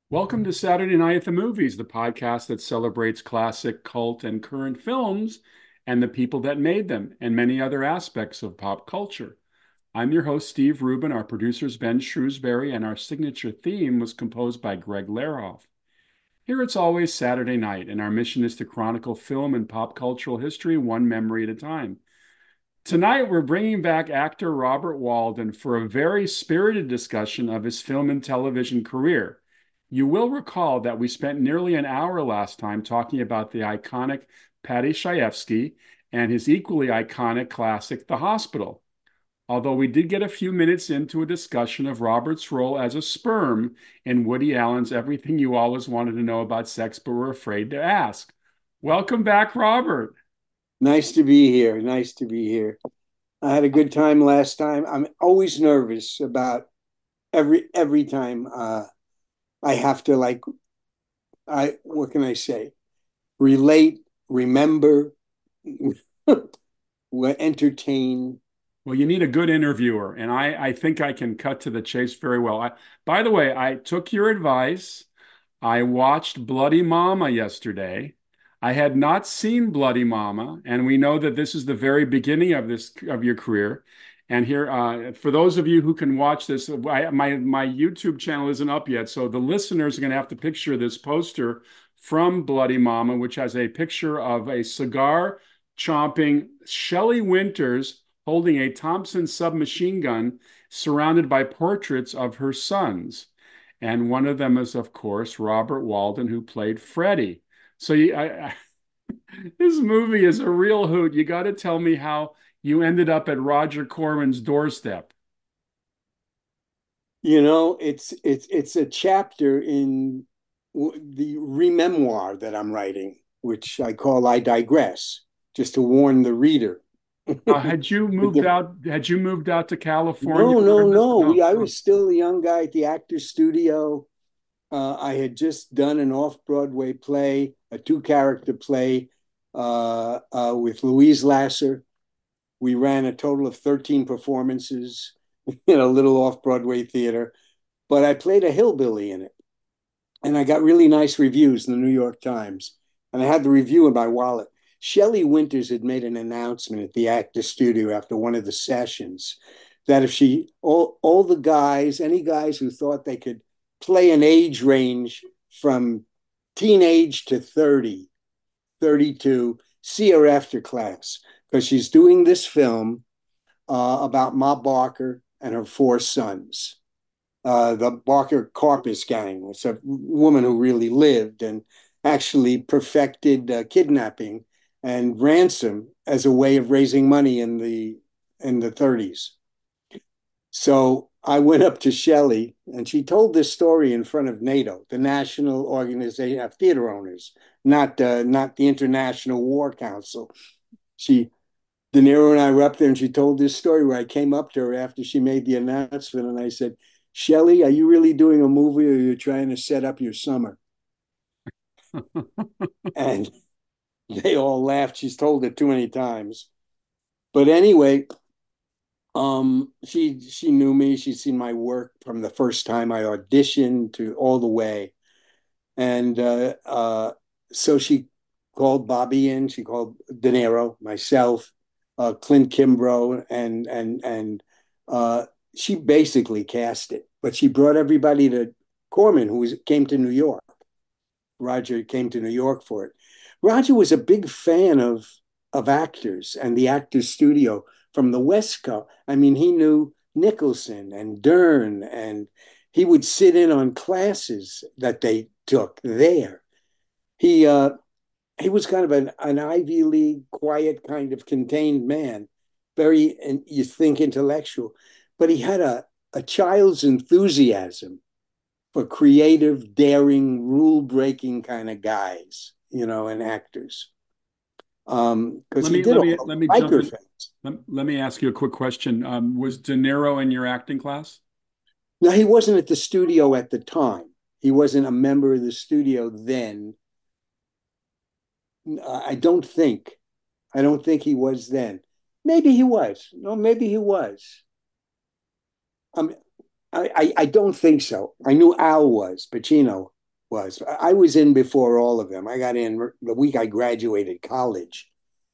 Welcome to Saturday Night at the Movies, the podcast that celebrates classic, cult, and current films and the people that made them, and many other aspects of pop culture. I'm your host, Steve Rubin. Our producer's Ben Shrewsbury, and our signature theme was composed by Greg Lehrhoff. Here it's always Saturday night, and our mission is to chronicle film and pop cultural history one memory at a time. Tonight, we're bringing back actor Robert Walden for a very spirited discussion of his film and television career. You will recall that we spent nearly an hour last time talking about the iconic Paddy Chayefsky and his equally iconic classic, The Hospital. Although we did get a few minutes into a discussion of Robert's role as a sperm in Woody Allen's Everything You Always Wanted to Know About Sex But Were Afraid to Ask. Welcome back, Robert. Nice to be here. Nice to be here. I had a good time last time. I'm always nervous about every time I have to I what can I say? Relate, remember, entertain. Well, you need a good interviewer, and I think I can cut to the chase very well. By the way, I took your advice. I watched Bloody Mama yesterday. I had not seen Bloody Mama, and we know that this is the very beginning of this of your career. And here, for those of you who can watch this, my YouTube channel isn't up yet, so the listeners are going to have to picture this poster from Bloody Mama, which has a picture of a cigar chomping Shelley Winters holding a Thompson submachine gun, surrounded by portraits of her sons. And one of them is, of course, Robert Walden, who played Freddie. So this movie is a real hoot. You got to tell me how you ended up at Roger Corman's doorstep. It's a chapter in the rememoir that I'm writing, which I call I Digress, just to warn the reader. Had you moved Again, out? Had you moved out to California no, no, during this? no. No. I Oh. was still a young guy at the Actors Studio. I had just done an off-Broadway play, a two-character play with Louise Lasser. We ran a total of 13 performances in a little off-Broadway theater, but I played a hillbilly in it. And I got really nice reviews in the New York Times. And I had the review in my wallet. Shelley Winters had made an announcement at the Actors Studio after one of the sessions that if all the guys, any guys who thought they could play an age range from teenage to 30, 32, see her after class because she's doing this film about Ma Barker and her four sons. The Barker Karpis gang was a woman who really lived and actually perfected kidnapping and ransom as a way of raising money in the 30s. So I went up to Shelley and she told this story in front of NATO, the National Organization of Theater Owners, not the International War Council. She De Niro and I were up there and she told this story where I came up to her after she made the announcement and I said, Shelley, are you really doing a movie or are you trying to set up your summer? And they all laughed. She's told it too many times. But anyway, she knew me. She'd seen my work from the first time I auditioned to all the way. And so she called Bobby in. She called De Niro, myself, Clint Kimbrough, and she basically cast it. But she brought everybody to Corman, came to New York. Roger came to New York for it. Roger was a big fan of actors and the Actors Studio from the West Coast. I mean, he knew Nicholson and Dern, and he would sit in on classes that they took there. He uh, he was kind of an Ivy League, quiet, kind of contained man, very, and you think intellectual, but he had a child's enthusiasm for creative, daring, rule breaking kind of guys, and actors. Because Let he me did let all me the let me jump biker in. films. Let me ask you a quick question. Was De Niro in your acting class? Now, he wasn't at the studio at the time. He wasn't a member of the studio then. I don't think. I don't think he was then. Maybe he was. No, maybe he was. Um, I don't think so. I knew Al was Pacino. was. I was in before all of them. I got in the week I graduated college,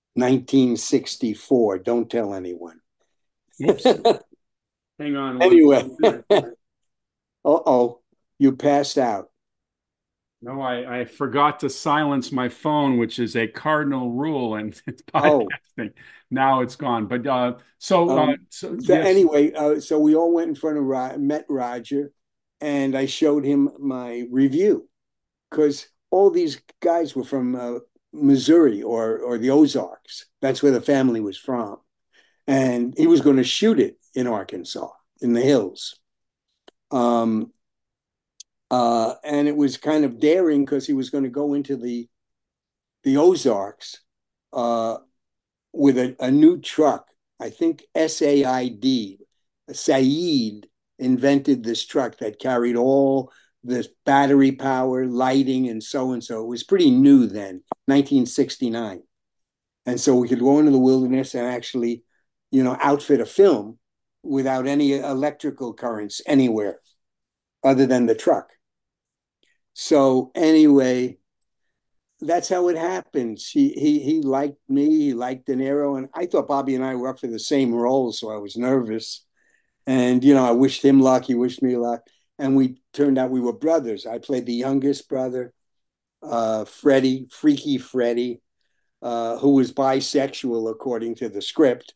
1964. Don't tell anyone. Whoops. Hang on one Anyway, second. uh-oh, you passed out. No, I forgot to silence my phone, which is a cardinal rule and it's Oh, podcasting. Now it's gone. But so so yes, anyway, so we all went in front of met Roger, and I showed him my review because all these guys were from Missouri or the Ozarks. That's where the family was from, and he was going to shoot it in Arkansas in the hills. Um, and it was kind of daring because he was going to go into the Ozarks uh, with a new truck. I think SAID, Saeed invented this truck that carried all this battery power, lighting, and so and so. It was pretty new then, 1969. And so we could go into the wilderness and actually, outfit a film without any electrical currents anywhere other than the truck. So anyway, that's how it happens. He liked me, he liked De Niro, and I thought Bobby and I were up for the same role, so I was nervous. And I wished him luck, he wished me luck, and we turned out we were brothers. I played the youngest brother, Freddie, Freaky Freddie, who was bisexual according to the script.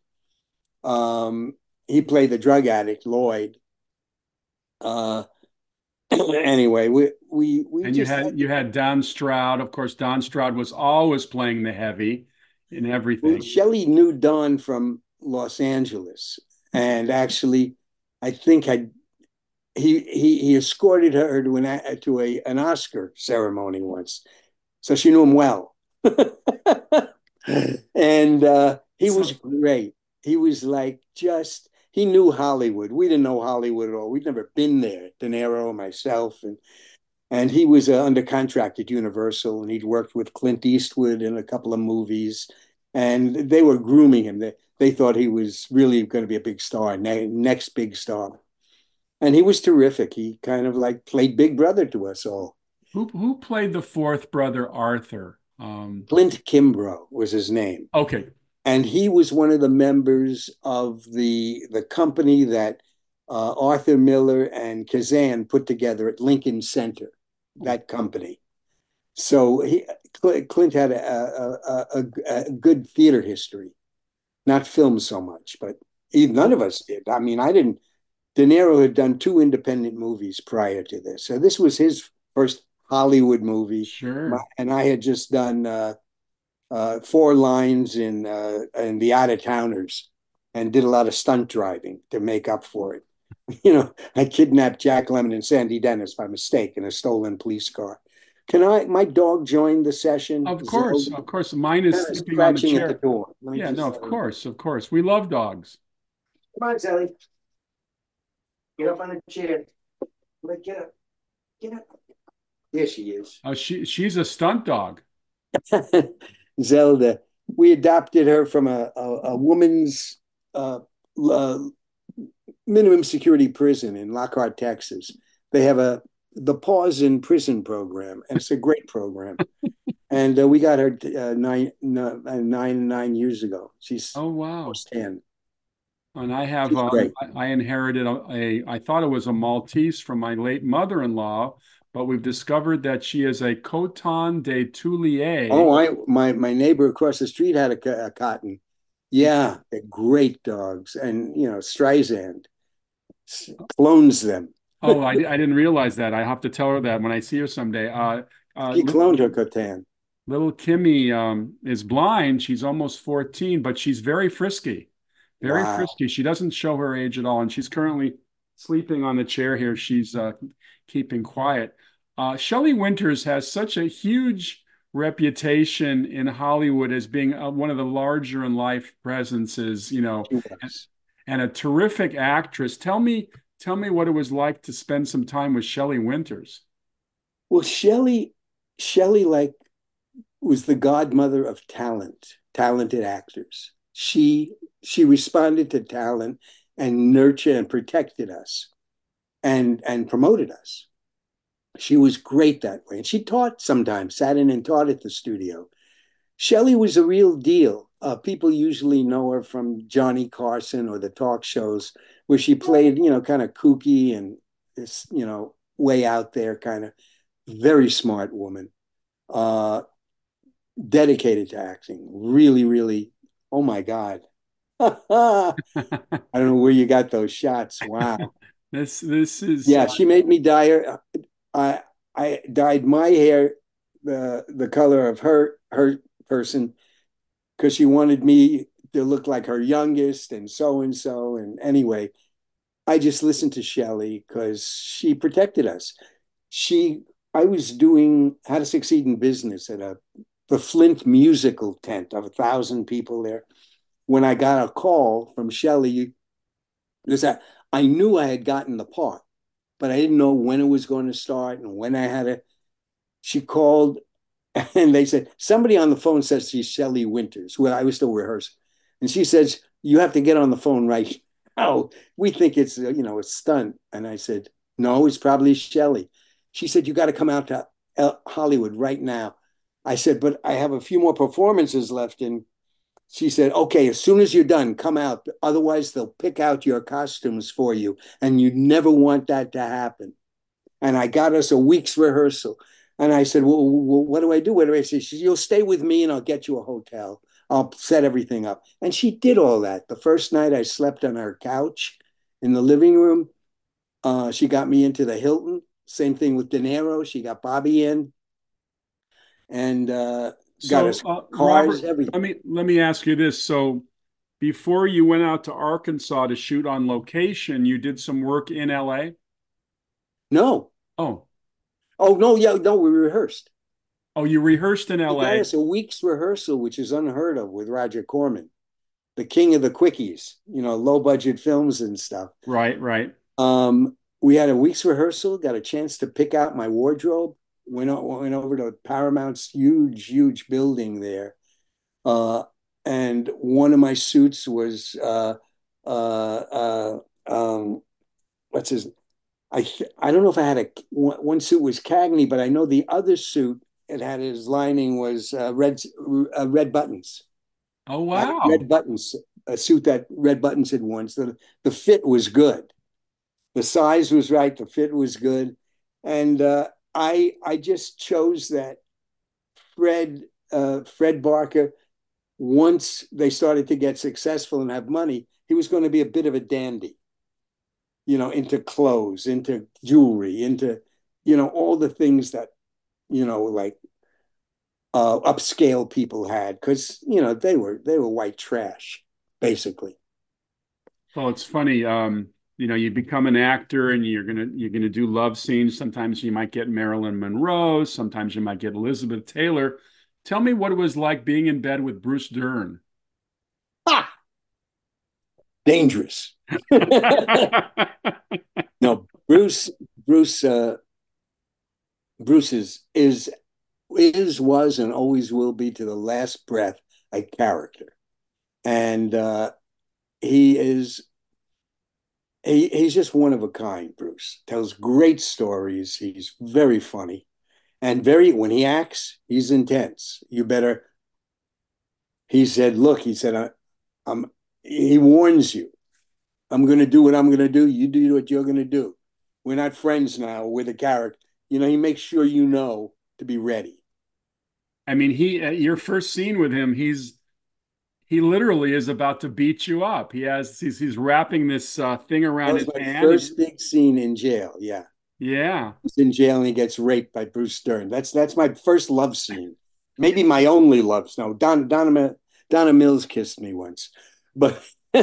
He played the drug addict Lloyd. Uh, anyway, we and just you had Don Stroud. Of course, Don Stroud was always playing the heavy in well, everything. Shelley knew Don from Los Angeles, and actually, I think had he escorted her to an Oscar ceremony once, so she knew him well. And he was So, great. He was like just he knew Hollywood. We didn't know Hollywood at all. We'd never been there. De Niro, myself, and he was under contract at Universal, and he'd worked with Clint Eastwood in a couple of movies, and they were grooming him. They thought he was really going to be a big star, next big star, and he was terrific. He kind of like played Big Brother to us all. who played the fourth brother, Arthur? Clint Kimbrough was his name, Okay, and he was one of the members of the company that Arthur Miller and Kazan put together at Lincoln Center. That company. So Clint had a good theater history, not film so much, but none of us did. I mean, I didn't. De Niro had done two independent movies prior to this, so this was his first Hollywood movie, sure. and I had just done four lines in The Out of Towners, and did a lot of stunt driving to make up for it. I kidnapped Jack Lemmon and Sandy Dennis by mistake in a stolen police car. Can my dog join the session? Of course, Zelda of course. Mine is kind of sleeping on the scratching at the chair. door. Let me Yeah, just no, let her in. of course. We love dogs. Come on, Sally. Get up on the chair. Get up. Get up. There she is. She's a stunt dog. Zelda. We adopted her from a woman's uh, uh, minimum security prison in Lockhart, Texas. They have the Pause in Prison program, and it's a great program. And we got her 9 years ago. She's Oh wow. almost 10. And I have She's great. I inherited I thought it was a Maltese from my late mother-in-law, but we've discovered that she is a Coton de Oh, Tulier. my neighbor across the street had a cotton. Yeah, they're great dogs, and Streisand clones them. Oh, I didn't realize that. I have to tell her that when I see her someday. She cloned her Cotan. Little Kimmy is blind. She's almost 14, but she's very frisky. Very Wow. frisky. She doesn't show her age at all, and she's currently sleeping on the chair here. She's keeping quiet. Shelley Winters has such a huge reputation in Hollywood as being one of the larger in life presences, She and, was. and a terrific actress. Tell me what it was like to spend some time with Shelley Winters. Well, Shelley like was the godmother of talented actors. She responded to talent and nurtured and protected us and promoted us. She was great that way. And she taught sometimes, sat in and taught at the studio. Shelley was a real deal. People usually know her from Johnny Carson or the talk shows where she played, kind of kooky and this, way out there kind of very smart woman, uh, dedicated to acting. Really, really, oh my God. I don't know where you got those shots. Wow. This is Yeah, she made me dye her. I dyed my hair the color of her person because she wanted me to look like her youngest and so and so. And anyway, I just listened to Shelley because she protected us. She, I was doing How to Succeed in Business at the Flint musical tent of 1,000 people there. When I got a call from Shelley, because I knew I had gotten the part, but I didn't know when it was going to start and when I had to. She called and they said, somebody on the phone says she's Shelley Winters. Well, I was still rehearsing. And she says, you have to get on the phone right now. We think it's, a stunt. And I said, no, it's probably Shelley. She said, you got to come out to Hollywood right now. I said, but I have a few more performances left. And she said, okay, as soon as you're done, come out. Otherwise, they'll pick out your costumes for you. And you never want that to happen. And I got us a week's rehearsal. And I said, well, what do I do? What do I say? She said, you'll stay with me and I'll get you a hotel. I'll set everything up. And she did all that. The first night I slept on her couch in the living room. She got me into the Hilton. Same thing with De Niro. She got Bobby in and got so us cars, Robert, everything. let me ask you this. So before you went out to Arkansas to shoot on location, you did some work in LA? No. Oh, Oh, no. Yeah. No, we rehearsed. oh, you rehearsed in They got LA. us a week's rehearsal, which is unheard of with Roger Corman, the king of the quickies, low budget films and stuff. Right, right. We had a week's rehearsal, got a chance to pick out my wardrobe, went over to Paramount's huge, huge building there. Uh, and one of my suits was, what's his, I don't know if I had one suit was Cagney, but I know the other suit, it had his lining was red buttons. Oh, I had wow. red buttons, a suit that Red Buttons had worn. So the fit was good. The size was right. The fit was good. And I just chose that Fred Barker, once they started to get successful and have money, he was going to be a bit of a dandy, into clothes, into jewelry, into, all the things that, like upscale people had, because they were white trash, basically. Well, it's funny. You become an actor and you're gonna do love scenes. Sometimes you might get Marilyn Monroe, sometimes you might get Elizabeth Taylor. Tell me what it was like being in bed with Bruce Dern. Ah, dangerous. No, Bruce is was and always will be to the last breath a character, and he is he's just one of a kind. Bruce tells great stories. He's very funny and very when he acts, he's intense. You better. He said, "Look," he said, "I'm." He warns you. I'm going to do what I'm going to do. You do what you're going to do. We're not friends now. We're the character. He makes sure to be ready. I mean, he your first scene with him, he literally is about to beat you up. He's wrapping this thing That around was his my hand. first big scene in jail. Yeah. Yeah. He's in jail and he gets raped by Bruce Stern. That's my first love scene. Maybe my only love. No, Donna Mills kissed me once. But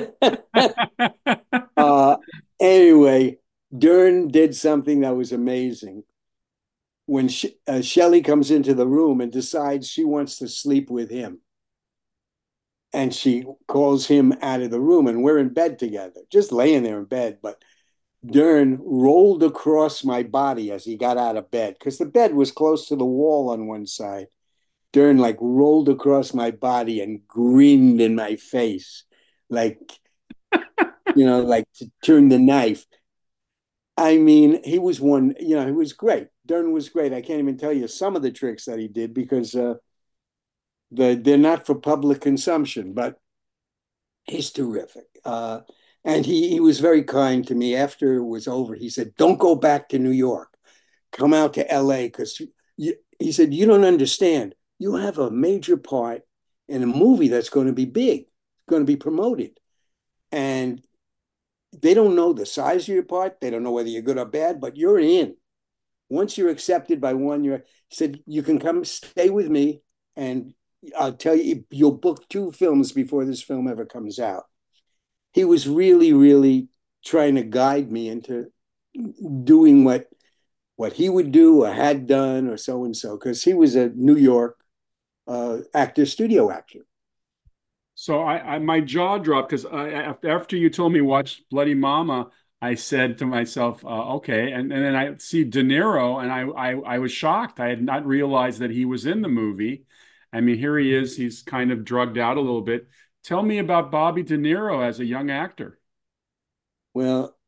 uh, anyway, Dern did something that was amazing. When Shelley comes into the room and decides she wants to sleep with him, and she calls him out of the room, and we're in bed together, just laying there in bed. But Dern rolled across my body as he got out of bed because the bed was close to the wall on one side. Dern like rolled across my body and grinned in my face, like like to turn the knife. I mean, he was one, he was great. Dern was great. I can't even tell you some of the tricks that he did because they're not for public consumption, but he's terrific. And he was very kind to me after it was over. He said, "Don't go back to New York. Come out to LA because he said, you don't understand. You have a major part in a movie that's going to be big, going to be promoted. And they don't know the size of your part. They don't know whether you're good or bad, but you're in. Once you're accepted by one, he said, you can come stay with me and I'll tell you, you'll book two films before this film ever comes out. He was really, really trying to guide me into doing what he would do or had done or so and so, because he was a New York actor, studio actor. So my jaw dropped because after you told me watch Bloody Mama, I said to myself, okay, and then I see De Niro, and I was shocked. I had not realized that he was in the movie. I mean, here he is. He's kind of drugged out a little bit. Tell me about Bobby De Niro as a young actor. Well,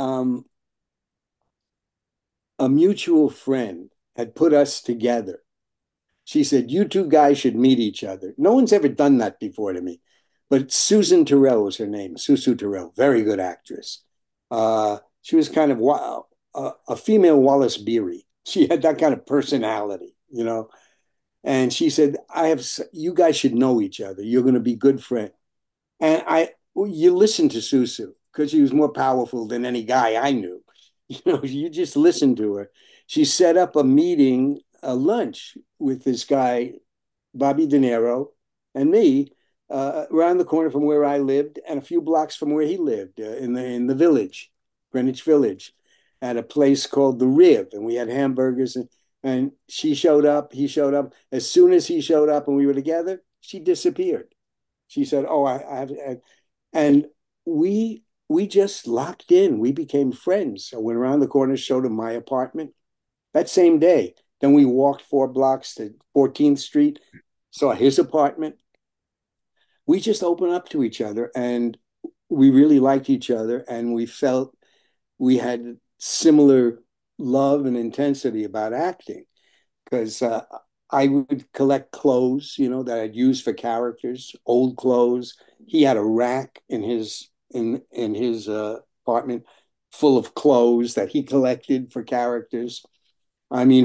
a mutual friend had put us together. She said, "You two guys should meet each other." No one's ever done that before to me. But Susan Terrell was her name, Susu Terrell, very good actress. She was kind of a female Wallace Beery. She had that kind of personality. And she said, you guys should know each other. You're going to be good friends. And you listen to Susu because she was more powerful than any guy I knew. You just listen to her. She set up a meeting, a lunch with this guy, Bobby De Niro, and me, around the corner from where I lived, and a few blocks from where he lived, in the village, Greenwich Village, at a place called the Riv, and we had hamburgers, and she showed up, he showed up. As soon as he showed up and we were together, she disappeared. She said, "Oh, I have," and we just locked in. We became friends. I went around the corner, showed him my apartment that same day. Then we walked 4 blocks to 14th Street, saw his apartment. We just opened up to each other and we really liked each other and we felt we had similar love and intensity about acting because I would collect clothes, that I'd use for characters, old clothes. He had a rack in his apartment full of clothes that he collected for characters. I mean,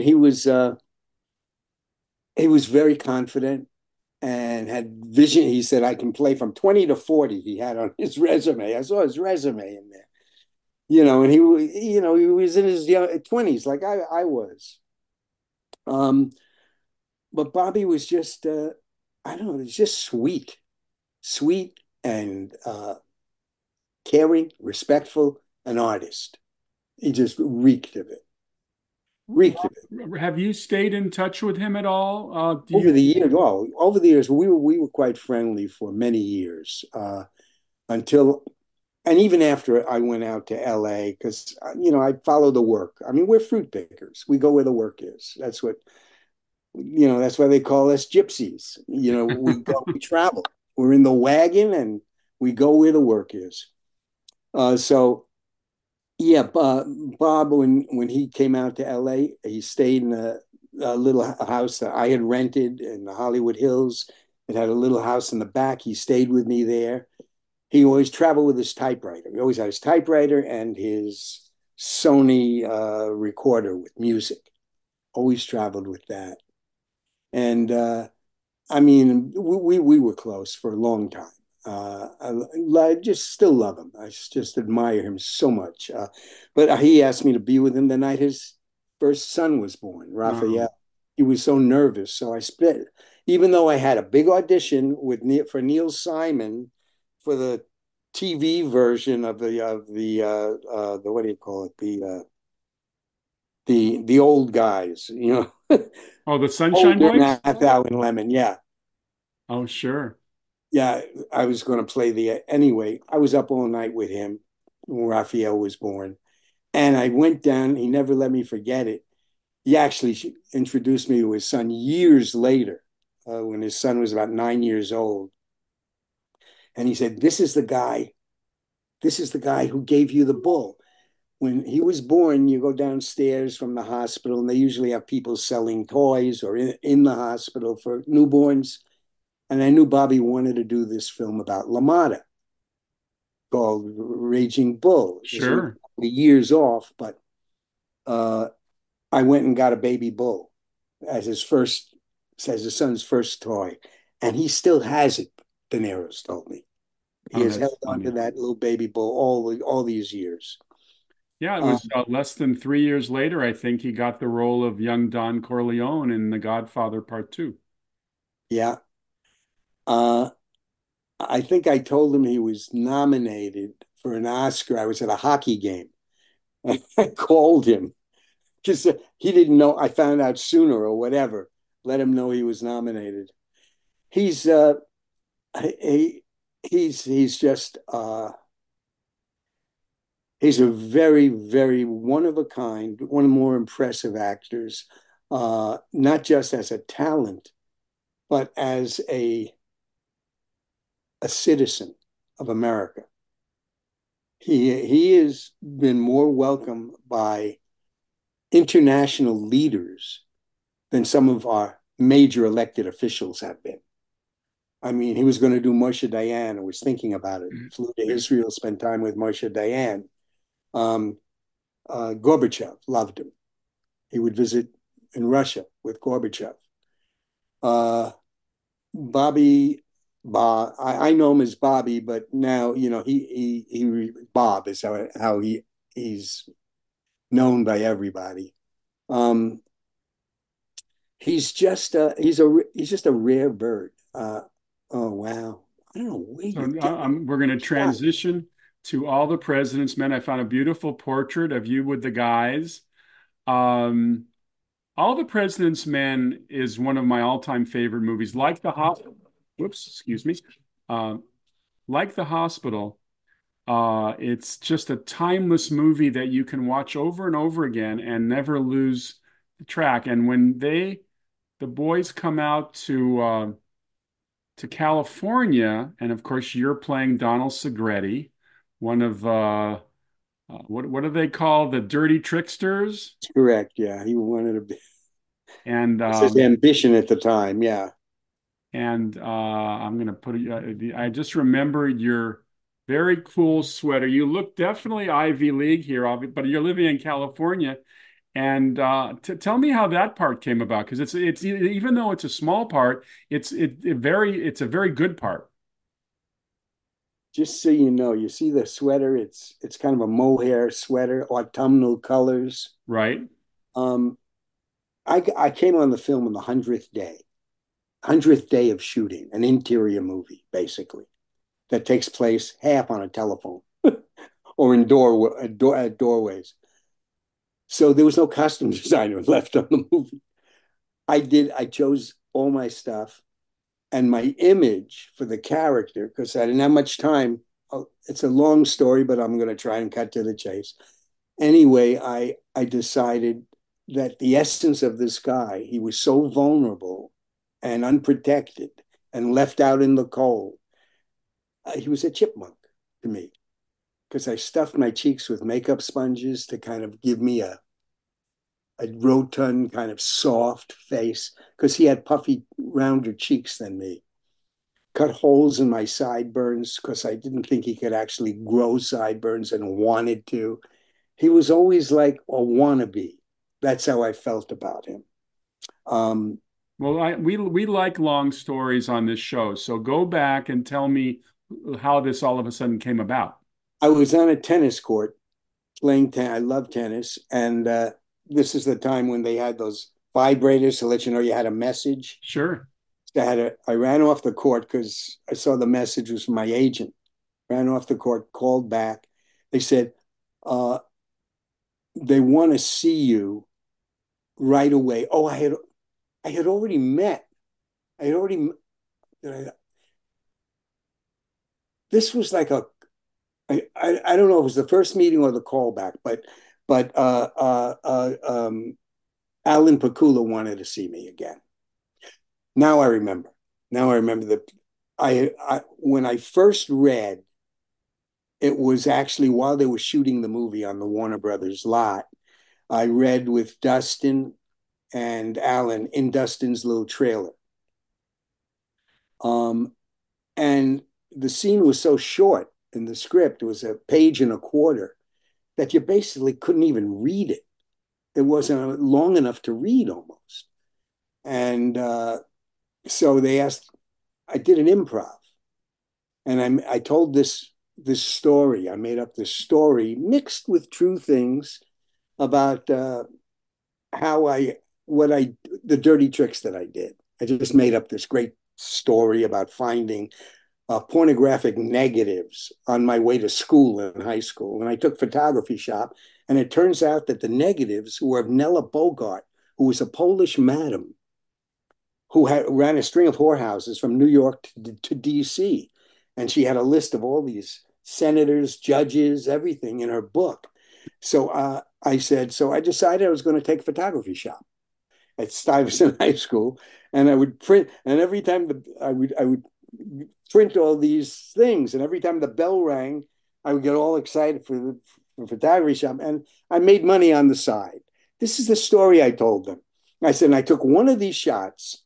he was very confident and had vision. He said, "I can play from 20 to 40." He had on his resume. I saw his resume in there, and he was in his young 20s, like I was. Um, but Bobby was just, I don't know, he's just sweet and caring, respectful, an artist. He just reeked of it, reeked of it. Have you stayed in touch with him at all? Do you? Over the years, we were quite friendly for many years, until and even after I went out to LA, because I follow the work. I mean, we're fruit pickers. We go where the work is. That's why they call us gypsies. We travel. We're in the wagon and we go where the work is. So yeah, Bob, when he came out to LA, he stayed in a little house that I had rented in the Hollywood Hills. It had a little house in the back. He stayed with me there. He always traveled with his typewriter. He always had his typewriter and his Sony recorder with music. Always traveled with that. And I mean, we were close for a long time. I just still love him. I just admire him so much. But he asked me to be with him the night his first son was born, Oh, Raphael. He was so nervous, so I spent. Even though I had a big audition for Neil Simon for the TV version of the what do you call it, the old guys, oh, the Sunshine Older Boys? Nathau and Lemon, yeah. Oh, sure. Yeah, I was going to play anyway. I was up all night with him when Raphael was born, and I went down. He never let me forget it. He actually introduced me to his son years later, when his son was about 9 years old, and he said, "This is the guy. This is the guy who gave you the bull." when he was born, you go downstairs from the hospital, and they usually have people selling toys or in the hospital for newborns. And I knew Bobby wanted to do this film about LaMotta called Raging Bull. This was Sure. years off, but uh, I went and got a baby bull as his first, as his son's first toy, and he still has it. De Niro's told me he Oh, has that's held on to funny. that little baby bull all these years. Yeah, it was Um, less than 3 years later, I think he got the role of young Don Corleone in The Godfather Part Two. yeah, uh, I think I told him he was nominated for an Oscar. I was at a hockey game. I called him because he didn't know. I found out sooner or whatever. Let him know he was nominated. He's he, he's just he's a very one of a kind, one of the more impressive actors, not just as a talent, but as a citizen of America. He has been more welcome by international leaders than some of our major elected officials have been. I mean, he was going to do Moshe Dayan. I was thinking about it. Flew to Israel, spent time with Moshe Dayan. Um, Gorbachev loved him. He would visit in Russia with Gorbachev. Uh, Bobby, I know him as Bobby, but now Bob is how he's known by everybody. Um, he's just a rare bird. Oh wow, I don't know where So you get that we're going to shot. transition to All the President's Men. I found a beautiful portrait of you with the guys. Um, All the President's Men is one of my all-time favorite movies. Like the hospital, whoops, excuse me. Uh, like the hospital, it's just a timeless movie that you can watch over and over again and never lose the track. And when the boys come out to California, and of course you're playing Donald Segretti, one of what do they call the dirty tricksters? Correct. Yeah, he wanted to be. And It's his ambition at the time. Yeah. I'm going to put it. I just remembered your very cool sweater. You look definitely Ivy League here, but you're living in California. And tell me how that part came about, because it's even though it's a small part, it's a very good part, Just so you know, you see the sweater. It's kind of a mohair sweater, autumnal colors. right? Um, I came on the film on the 100th day of shooting, an interior movie, basically, that takes place half on a telephone or in doorways. So there was no costume designer left on the movie. I chose all my stuff and my image for the character because I didn't have much time. It's a long story, but I'm going to try and cut to the chase. Anyway, I decided that the essence of this guy, he was so vulnerable and unprotected and left out in the cold. He was a chipmunk to me because I stuffed my cheeks with makeup sponges to kind of give me a rotund, kind of soft face because he had puffy, rounder cheeks than me. Cut holes in my sideburns because I didn't think he could actually grow sideburns and wanted to. He was always like a wannabe. That's how I felt about him. Um, Well, we like long stories on this show, so go back and tell me how this all of a sudden came about. I was on a tennis court playing I love tennis, and this is the time when they had those vibrators to let you know you had a message. Sure. I ran off the court because I saw the message was from my agent. Ran off the court, called back. They said they want to see you right away. Oh, I had already met. I had already. This was like I don't know if it was the first meeting or the callback, but Alan Pakula wanted to see me again. Now I remember. Now I remember that I when I first read It was actually while they were shooting the movie on the Warner Brothers lot. I read with Dustin and Alan in Dustin's little trailer. Um, and the scene was so short in the script, it was a page and a quarter, that you basically couldn't even read it. It wasn't long enough to read almost. And so they asked, I did an improv and I told this story. I made up this story mixed with true things about how I what I the dirty tricks that I did. I just made up this great story about finding pornographic negatives on my way to school in high school. And I took photography shop, and it turns out that the negatives were of Nella Bogart, who was a Polish madam who ran a string of whorehouses from New York to D.C. And she had a list of all these senators, judges, everything in her book. So I said, so I decided I was going to take a photography shop at Stuyvesant High School, and I would print. And every time I would print all these things, and every time the bell rang, I would get all excited for the photography shop, and I made money on the side. This is the story I told them. I said, and I took one of these shots,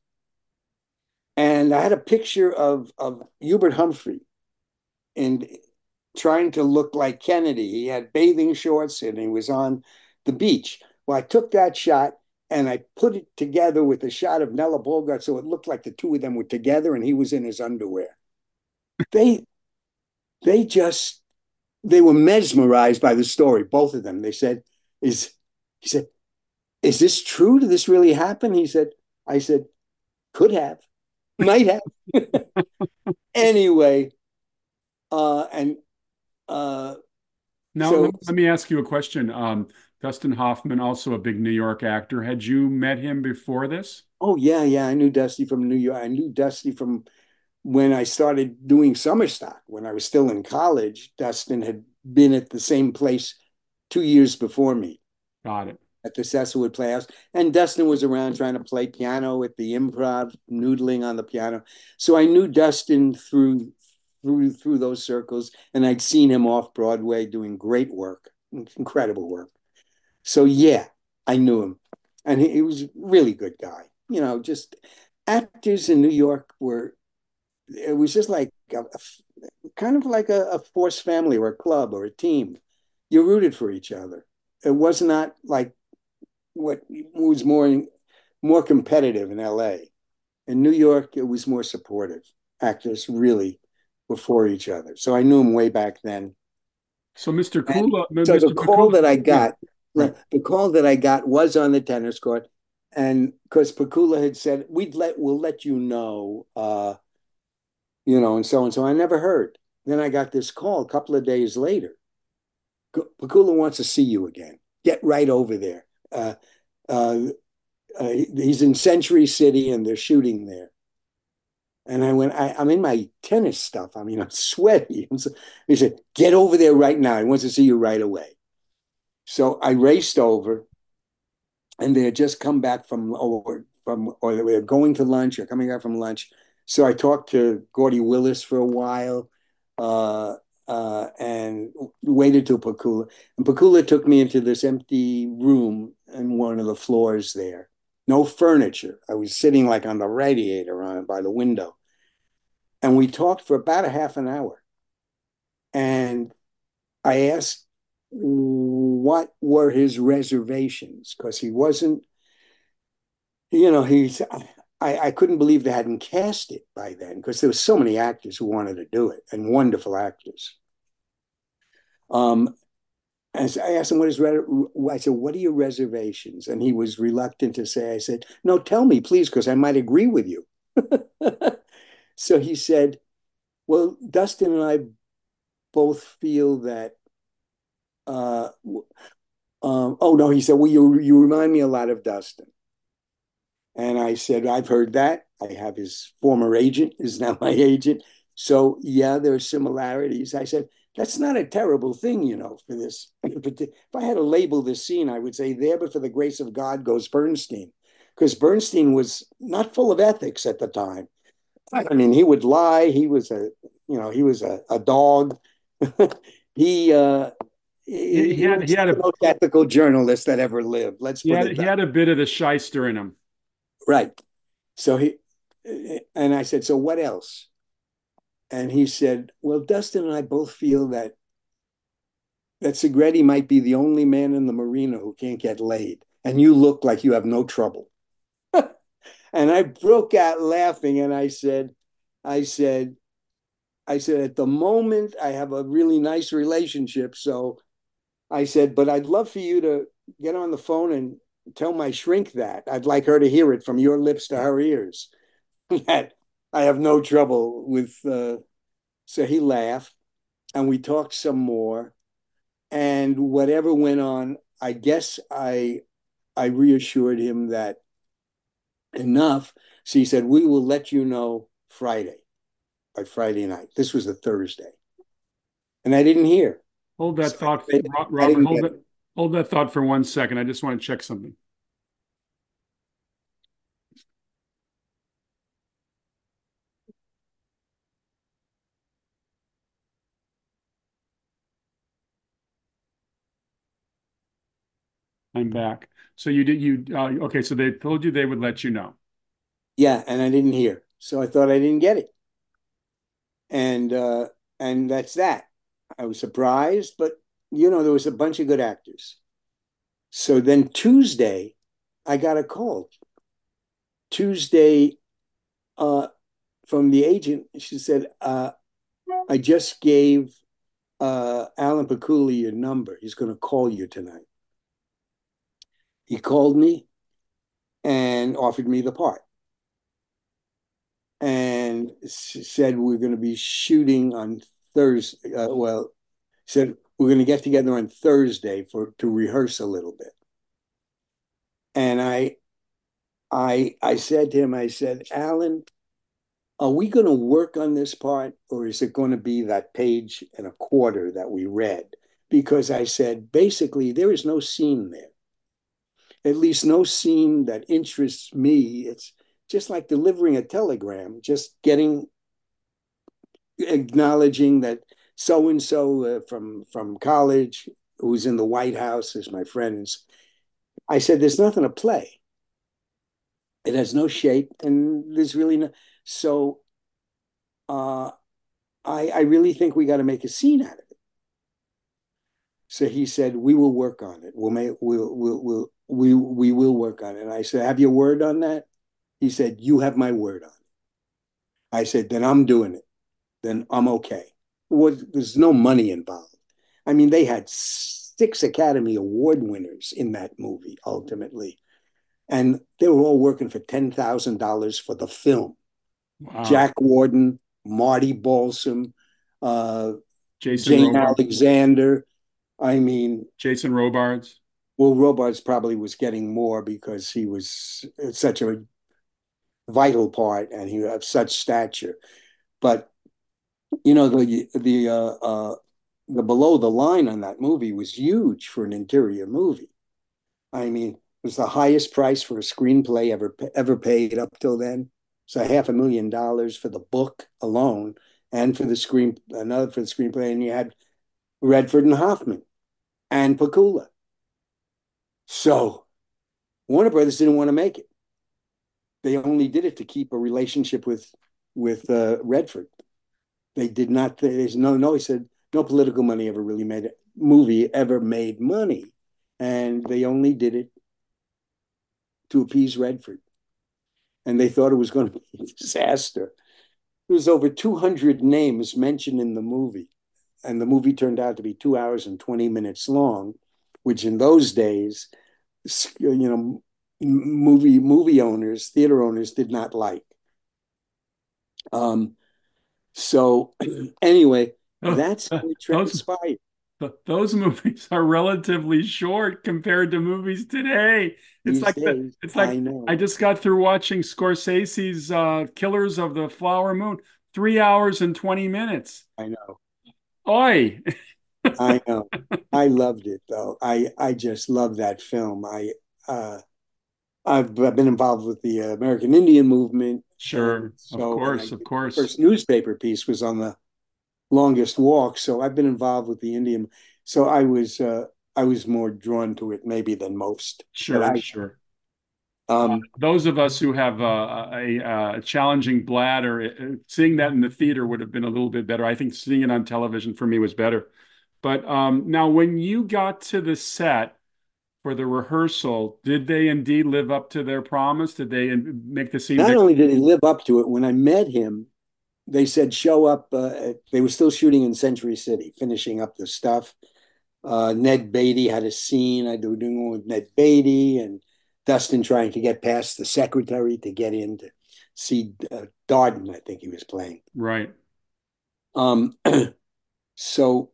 and I had a picture of Hubert Humphrey and trying to look like Kennedy. He had bathing shorts and he was on the beach. Well, I took that shot and I put it together with a shot of Nella Bogart, so it looked like the two of them were together and he was in his underwear. They they just they were mesmerized by the story, both of them. They said, "Is he said, is this true? Did this really happen?" He said, "I said, could have, might have." Anyway, and uh, Now, so let me ask you a question. Dustin Hoffman, also a big New York actor. Had you met him before this? oh yeah, yeah, I knew Dusty from New York. I knew Dusty from when I started doing summer stock when I was still in college. Dustin had been at the same place 2 years before me Got it. at the Cecilwood Playhouse. And Dustin was around trying to play piano at the Improv, noodling on the piano. So I knew Dustin through those circles, and I'd seen him off Broadway doing great work, incredible work. So yeah, I knew him, and he was a really good guy. You know, just actors in New York were. It was just like kind of like a forced family or a club or a team. You rooted for each other. It was not like what was more competitive in L.A. In New York, it was more supportive. Actors really were for each other. So I knew him way back then. So, Mr. And Kula, so Mr. Pakula, yeah, right. the call that I got was on the tennis court, and because Pakula had said we'll let you know, and so and so. I never heard. Then I got this call a couple of days later. Pakula wants to see you again. Get right over there. Uh, he's in Century City, and they're shooting there. And I went, I'm in my tennis stuff. I mean, I'm sweaty. And so he said, get over there right now. He wants to see you right away. So I raced over, and they had just come back or they were going to lunch or coming back from lunch. So I talked to Gordy Willis for a while, and waited till Pakula. And Pakula took me into this empty room in one of the floors there. No furniture. I was sitting like on the radiator by the window. And we talked for about a half an hour. And I asked what were his reservations because he wasn't, he's I couldn't believe they hadn't cast it by then because there were so many actors who wanted to do it and wonderful actors. Um, and so I asked him I said, what are your reservations? And he was reluctant to say. I said, no, tell me, please, because I might agree with you. So he said, well, Dustin and I both feel that oh no, he said, well, you remind me a lot of Dustin. And I said, I've heard that. I have his former agent, is now my agent. So yeah, there are similarities. I said, that's not a terrible thing, for this. If I had to label this scene, I would say there, but for the grace of God goes Bernstein. Because Bernstein was not full of ethics at the time. I mean, he would lie. He was a dog. he He he had was the most ethical journalist that ever lived. Let's put it he that had a bit of the shyster in him. right. So and I said, so what else? And he said, well, Dustin and I both feel that Segretti might be the only man in the marina who can't get laid, and you look like you have no trouble. And I broke out laughing, and I said, at the moment I have a really nice relationship, so I said, but I'd love for you to get on the phone and tell my shrink that. I'd like her to hear it from your lips to her ears. That I have no trouble with. So he laughed, and we talked some more. And whatever went on, I guess I reassured him that enough. So he said, we will let you know Friday, by Friday night. This was a Thursday. And I didn't hear. Hold So that thought, I Robert. didn't get it. Hold that thought for 1 second. I just want to check something. I'm back. So okay, so they told you they would let you know. Yeah, and I didn't hear. So I thought I didn't get it. And that's that. I was surprised, but there was a bunch of good actors. So then Tuesday, I got a call. Tuesday, from the agent. She said, I just gave Alan Pakula your number. He's going to call you tonight. He called me and offered me the part and said we're going to be shooting on Thursday. Said we're going to get together on Thursday to rehearse a little bit. And I said to him, I said, Alan, are we going to work on this part, or is it going to be that page and a quarter that we read? Because I said, basically, there is no scene there, at least no scene that interests me. It's just like delivering a telegram, just acknowledging that so and so from college who's in the White House is my friend. I said, there's nothing to play. It has no shape, and there's really no. So uh, I really think we got to make a scene out of it. So he said, we will work on it. We will work on it. And I said, have your word on that? He said, you have my word on it. I said, then I'm doing it. Then I'm okay. There's no money involved. I mean, they had 6 Academy Award winners in that movie ultimately. And they were all working for $10,000 for the film. Wow. Jack Warden, Marty Balsam, uh, Jason Jane Robards. Alexander. I mean, Jason Robards. well, Robards probably was getting more because he was such a vital part and he had such stature. But the below the line on that movie was huge for an interior movie. I mean, it was the highest price for a screenplay ever paid up till then. So $500,000 for the book alone, and for the screenplay, and you had Redford and Hoffman and Pakula. So Warner Brothers didn't want to make it. They only did it to keep a relationship with Redford. They did not. There's no. He said no political money ever really made it. Movie ever made money, and they only did it to appease Redford, and they thought it was going to be a disaster. There was over 200 names mentioned in the movie, and the movie turned out to be 2 hours and 20 minutes long, which in those days, movie owners, theater owners did not like. Um, so anyway, Oh, that's how it those transpired. those movies are relatively short compared to movies today. These days. It's I like I know, just got through watching Scorsese's Killers of the Flower Moon, 3 hours and 20 minutes. I know, Oi. I know. I loved it though. I just love that film. Uh, I've been involved with the American Indian movement, and Sure, so and of the course. first newspaper piece was on the Longest Walk. So I've been involved with the Indian. So I was more drawn to it maybe than most. But Sure, sure. um, Those of us who have a challenging bladder, seeing that in the theater would have been a little bit better. I think seeing it on television for me was better. But now, when you got to the set for the rehearsal, did they indeed live up to their promise? Did they make the scenes? not only did he live up to it, when I met him, they said show up. They were still shooting in Century City, finishing up the stuff. Ned Beatty had a scene. I was doing one with Ned Beatty and Dustin trying to get past the secretary to get in to see Darden. I think he was playing. Right. Um, so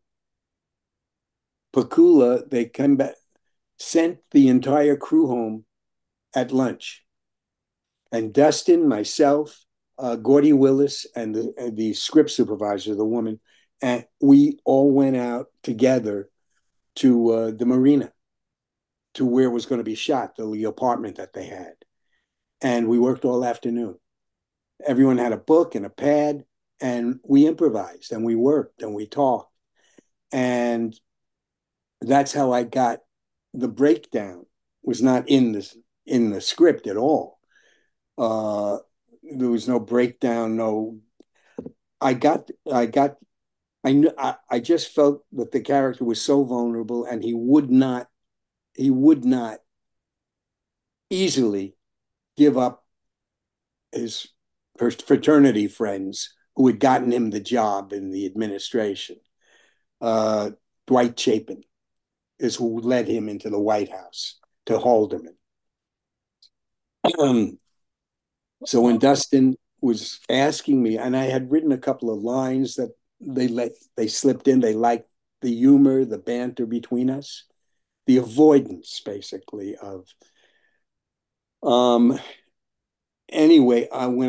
Pakula, they come back, sent the entire crew home at lunch, and Dustin, myself, Gordy Willis, and the script supervisor, the woman, and we all went out together to the marina, to where it was going to be shot, the apartment that they had. And we worked all afternoon. Everyone had a book and a pad, and we improvised and we worked and we talked. And that's how I got the breakdown. Was not in the script at all. Uh, there was no breakdown. No, I got. I knew. I just felt that the character was so vulnerable, and he would not easily give up his fraternity friends who had gotten him the job in the administration. Uh, Dwight Chapin is who led him into the White House to Haldeman. So when Dustin was asking me, and I had written a couple of lines that they slipped in, they liked the humor, the banter between us, the avoidance basically of um anyway, when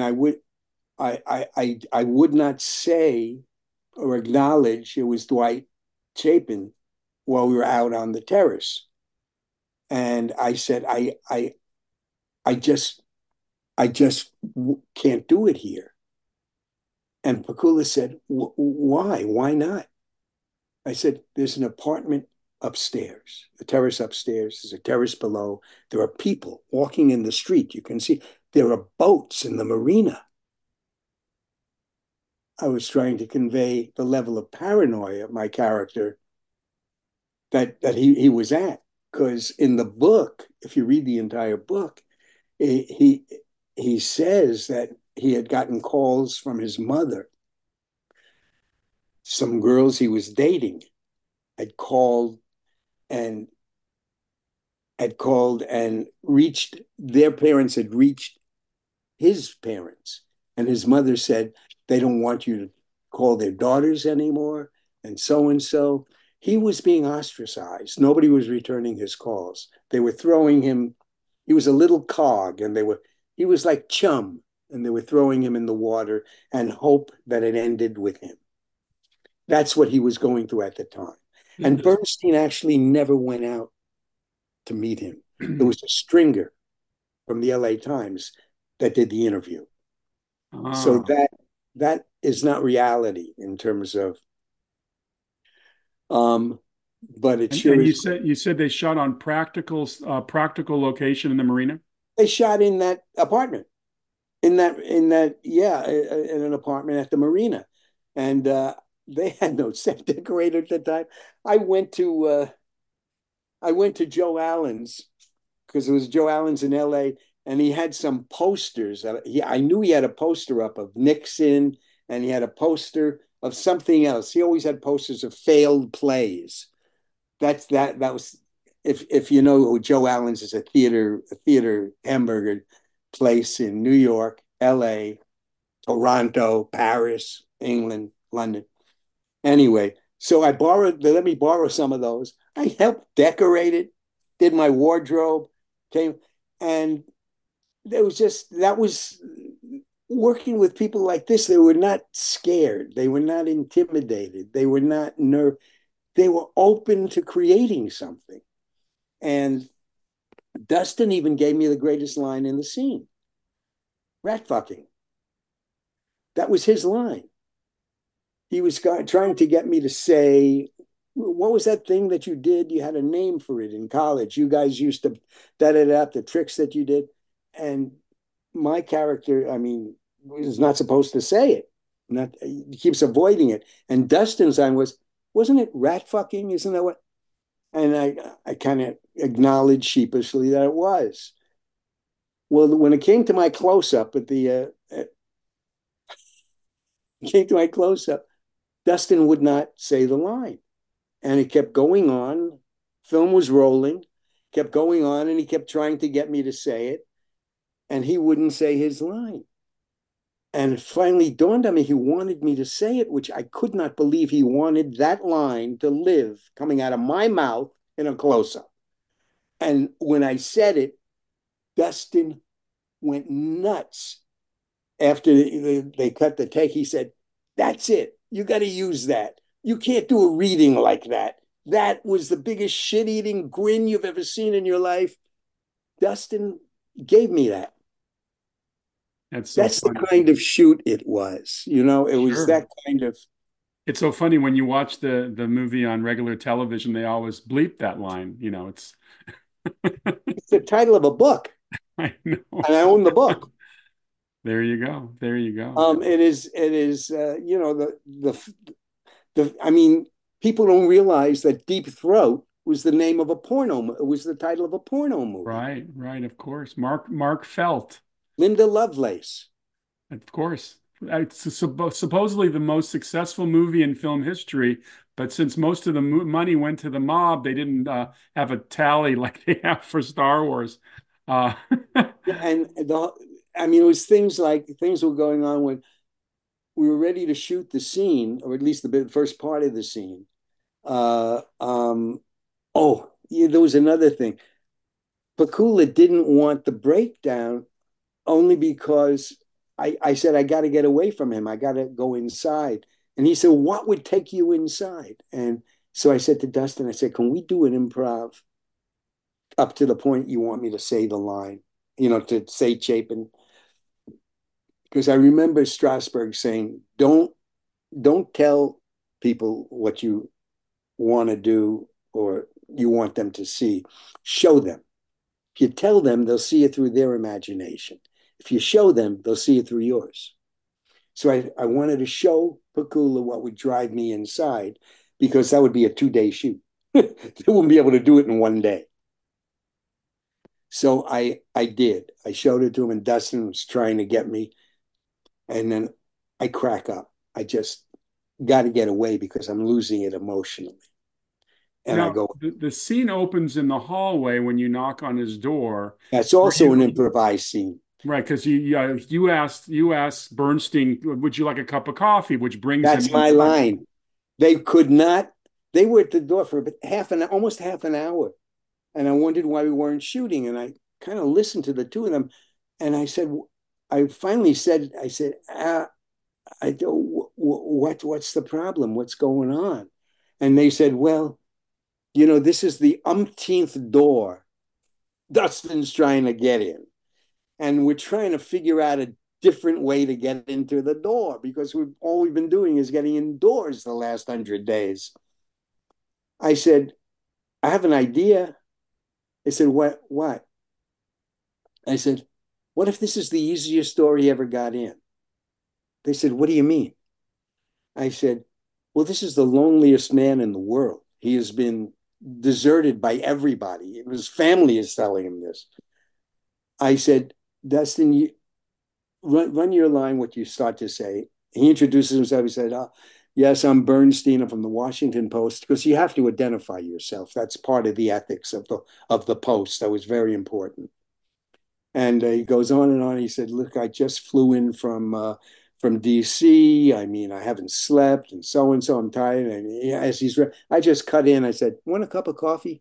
I would not say or acknowledge it was Dwight Chapin while we were out on the terrace. And I said, I just, I just can't do it here. And Pakula said, why? Why not? I said, there's an apartment upstairs, the terrace upstairs, there's a terrace below. There are people walking in the street. You can see there are boats in the marina. I was trying to convey the level of paranoia of my character that he was at. Because in the book, if you read the entire book, he he says that he had gotten calls from his mother. Some girls he was dating had called and reached their parents had reached his parents, and his mother said they don't want you to call their daughters anymore, and so and so. He was being ostracized. Nobody was returning his calls. They were throwing him. He was a little cog, and he was like chum, and they were throwing him in the water and hope that it ended with him. That's what he was going through at the time. And Bernstein actually never went out to meet him. There was a stringer from the LA Times that did the interview. So Ah. that is not reality in terms of um but it sure And is. you said they shot on practical location in the marina? They shot in that apartment, yeah, in an apartment at the marina. And they had no set decorator at the time. I went to I went to Joe Allen's because it was Joe Allen's in LA, and he had some posters. I knew he had a poster up of Nixon, and he had a poster of something else. He always had posters of failed plays. That was, if you know who Joe Allen's is, a theater hamburger place in New York, LA, Toronto, Paris, England, London. Anyway, so they let me borrow some of those. I helped decorate it, did my wardrobe, came, and it was just, that was working with people like this. They were not scared. They were not intimidated. They were not they were open to creating something. And Dustin even gave me the greatest line in the scene: rat fucking. That was his line. he was trying to get me to say, what was that thing that you did? You had a name for it in college. You guys used to da da da the tricks that you did, and my character, I mean, is not supposed to say it. Not he keeps avoiding it. And Dustin's line was, wasn't it rat fucking? Isn't that what? And I kind of acknowledged sheepishly that it was. Well, when it came to my close up at the came to my close up, Dustin would not say the line, and it kept going on. Film was rolling, kept going on, and he kept trying to get me to say it, and he wouldn't say his line. And it finally dawned on me he wanted me to say it, which I could not believe he wanted that line to live coming out of my mouth in a close up. And when I said it, Dustin went nuts. After they cut the take, he said, "That's it. You got to use that. You can't do a reading like that. That was the biggest shit eating grin you've ever seen in your life." Dustin gave me that. That's so That's the funny. kind of shoot it was. It was Sure. that kind of. It's so funny when you watch the movie on regular television, they always bleep that line. It's It's the title of a book, I know. and I own the book. There you go. There you go. It is I mean, people don't realize that Deep Throat was the name of a porno. It was the title of a porno movie. Right, right, of course. Mark Felt, Linda Lovelace. of course. It's supposedly the most successful movie in film history, but since most of the money went to the mob, they didn't have a tally like they have for Star Wars. Uh, And I mean, it was things like things were going on when we were ready to shoot the scene, or at least the first part of the scene. Uh, um, oh, yeah, there was another thing. Pakula didn't want the breakdown only because I said, I got to get away from him. I got to go inside. And he said, what would take you inside? And so I said to Dustin, I said, can we do an improv up to the point you want me to say the line, to say Chapin? Because I remember Strasberg saying, don't tell people what you want to do or you want them to see. Show them. If you tell them, they'll see it through their imagination. If you show them, they'll see it through yours. So I wanted to show Pakula what would drive me inside because that would be a 2-day shoot. They wouldn't be able to do it in one day. So I did. I showed it to him, and Dustin was trying to get me. And then I crack up. I just got to get away because I'm losing it emotionally. And I Now, go, the scene opens in the hallway when you knock on his door. that's Were also an you improvised scene. right? Because you asked Bernstein, would you like a cup of coffee, which brings him That's my inside. line. They could not, they were at the door for almost half an hour. And I wondered why we weren't shooting. And I kind of listened to the two of them. And I finally said, I don't, what's the problem? What's going on? And they said, well, this is the umpteenth door Dustin's trying to get in. And we're trying to figure out a different way to get into the door because all we've been doing is getting indoors the last 100 days. I said, I have an idea. They said, what? I said, what if this is the easiest door he ever got in? They said, what do you mean? I said, well, this is the loneliest man in the world. He has been deserted by everybody. His family is telling him this. I said, Dustin, run your line, what you start to say. He introduces himself. He said, yes, I'm Bernstein. I'm from the Washington Post, because you have to identify yourself. That's part of the ethics of the Post. That was very important. And he goes on and on. He said, look, I just flew in from DC. I mean, I haven't slept and so. I'm tired. And I just cut in. I said, want a cup of coffee?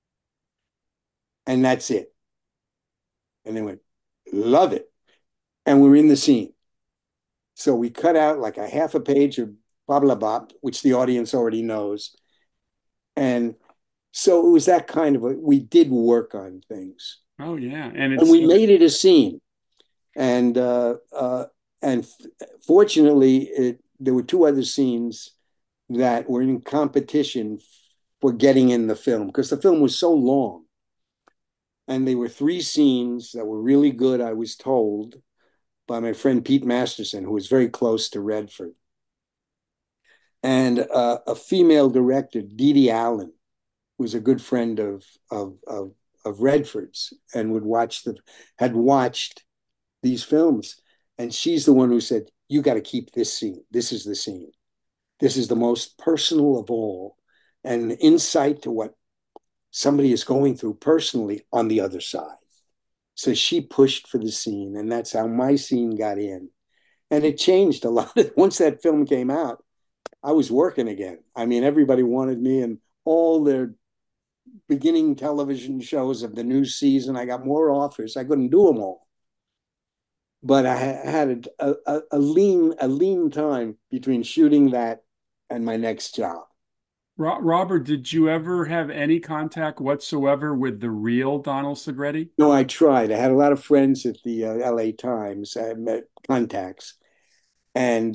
And that's it. And they went, love it. And we're in the scene. So we cut out like a half a page of blah, blah, blah, which the audience already knows. And so it was that kind of we did work on things. Oh yeah, and And it's we made it a scene. And fortunately, there were two other scenes that were in competition for getting in the film because the film was so long. And they were three scenes that were really good, I was told by my friend Pete Masterson, who was very close to Redford, and a female director, Dee Dee Allen, who was a good friend of Redford's and had watched these films. And she's the one who said, "You got to keep this scene. This is the scene. This is the most personal of all, and insight to what somebody is going through personally on the other side." So she pushed for the scene, and that's how my scene got in. And it changed a lot. Once that film came out, I was working again. I mean, everybody wanted me, and all their beginning television shows of the new season, I got more offers. I couldn't do them all, but I had a lean time between shooting that and my next job. Robert, did you ever have any contact whatsoever with the real Donald Segretti? No, I tried. I had a lot of friends at the LA Times. I met contacts, and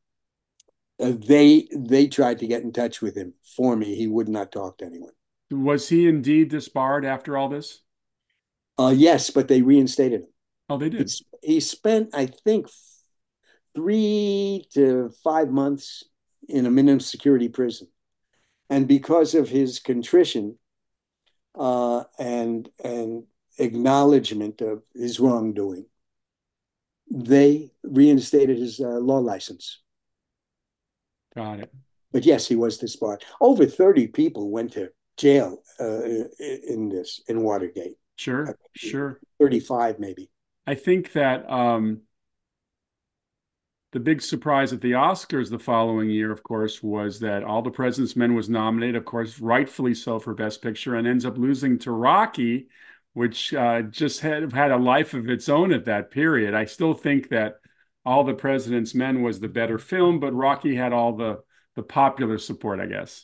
they tried to get in touch with him for me. He would not talk to anyone. Was he indeed disbarred after all this? Yes, but they reinstated him. Oh, they did. He spent, I think, 3 to 5 months in a minimum security prison, and because of his contrition and acknowledgement of his wrongdoing, they reinstated his law license. Got it. But yes, he was disbarred. Over 30 people went to jail in Watergate. Sure, sure. 35 maybe. I think that the big surprise at the Oscars the following year, of course, was that All the President's Men was nominated, of course, rightfully so for Best Picture, and ends up losing to Rocky, which just had a life of its own at that period. I still think that All the President's Men was the better film, but Rocky had all the popular support, I guess.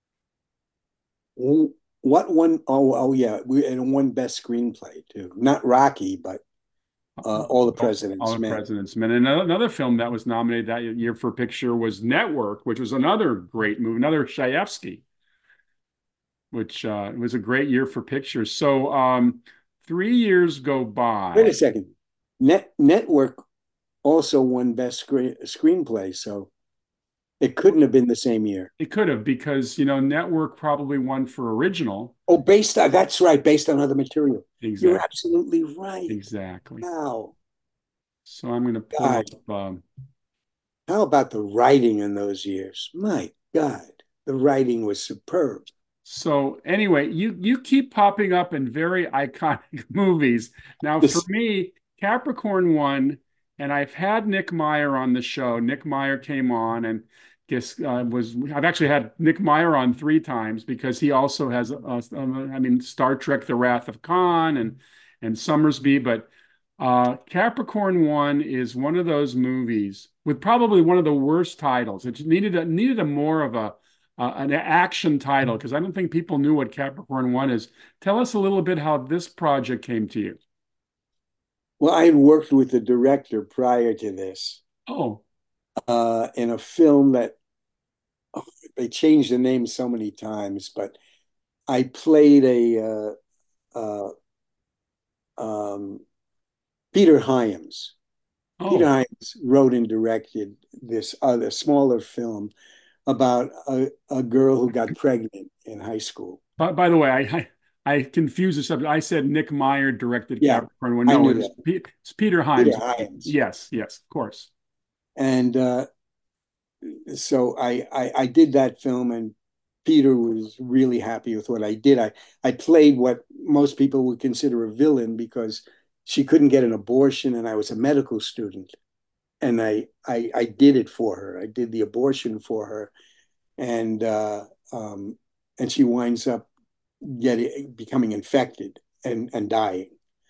What one? Oh yeah, we and won best screenplay too. Not Rocky, but All the All President's the Men. President's Men. And another film that was nominated that year for picture was Network, which was another great movie, another Shaefsky, which was a great year for pictures. So 3 years go Wait a by. second. Network also won best screenplay, so it couldn't have been the same year. It could have because Network probably won for original. Oh, based on that's right, based on other material. You're Exactly. absolutely right. Exactly. Wow, So I'm going to pull God, up. how about the writing in those years? My God, the writing was superb. So anyway, you keep popping up in very iconic movies. Now, for This, me, Capricorn won, and I've had Nick Meyer on the show. Nick Meyer came on and guess was I've actually had Nick Meyer on 3 times because he also has I mean Star Trek: The Wrath of Khan and Summersby, but Capricorn One is one of those movies with probably one of the worst titles. It needed a more of a an action title because I don't think people knew what Capricorn One is. Tell us a little bit how this project came to you. well, I had worked with the director prior to this Oh, in a film that they changed the name so many times, but I played um, Peter Hyams. Peter oh. Hyams wrote and directed this other smaller film about a girl who got pregnant in high school. By the way, I confused the subject. I said Nick Meyer directed Yeah, Capricorn One. I No, knew it was that. It's Peter Peter Hyams. Hyams. Yes, yes, of course. And so I did that film, and Peter was really happy with what I did. I played what most people would consider a villain because she couldn't get an abortion, and I was a medical student, and I did it for her. I did the abortion for her, and and she winds up becoming infected and dying.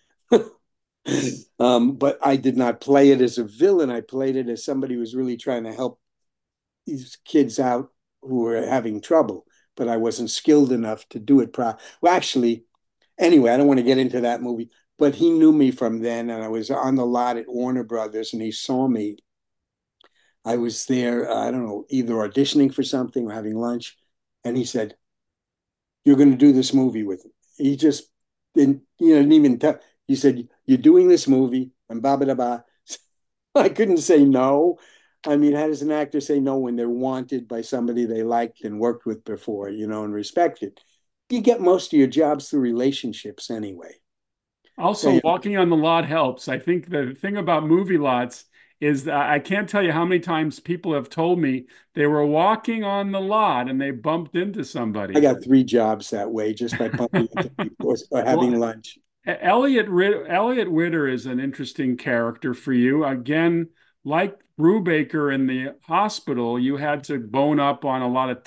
But I did not play it as a villain. I played it as somebody who was really trying to help these kids out who were having trouble, but I wasn't skilled enough to do it. Well, actually, anyway, I don't want to get into that movie, but he knew me from then, and I was on the lot at Warner Brothers, and he saw me I was there, I don't know, either auditioning for something or having lunch. And he said, "You're going to do this movie with him." He just didn't even tell. He said, "You're doing this movie," and blah, blah, blah. I couldn't say no. I mean, how does an actor say no when they're wanted by somebody they liked and worked with before, and respected? You get most of your jobs through relationships anyway. Also, And, walking on the lot helps. I think the thing about movie lots is that I can't tell you how many times people have told me they were walking on the lot and they bumped into I somebody. got 3 jobs that way just by bumping into people or having Well, lunch. Elliot Witter is an interesting character for you. Again, like Brubaker in the hospital, you had to bone up on a lot of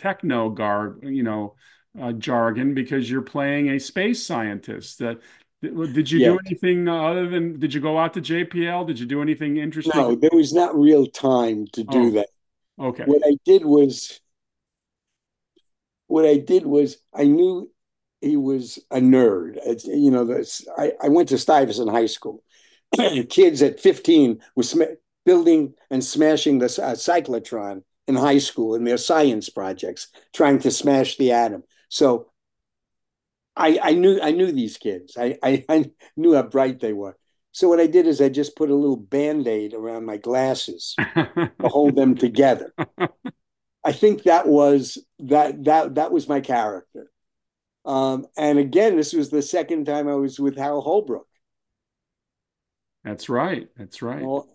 jargon because you're playing a space scientist. Did you do Yes. anything other than, did you go out to JPL? Did you do anything interesting? No, there was not real time to do Oh, that. okay. What I did was what I did was I knew he was a nerd. I went to Stuyvesant High School. Kids at 15 were building and smashing the cyclotron in high school in their science projects, trying to smash the atom. So I knew these kids. I knew how bright they were. So what I did is I just put a little band-aid around my glasses to hold them together. I think that was my character. And again, this was the second time I was with Hal Holbrook. That's right. That's right. Oh,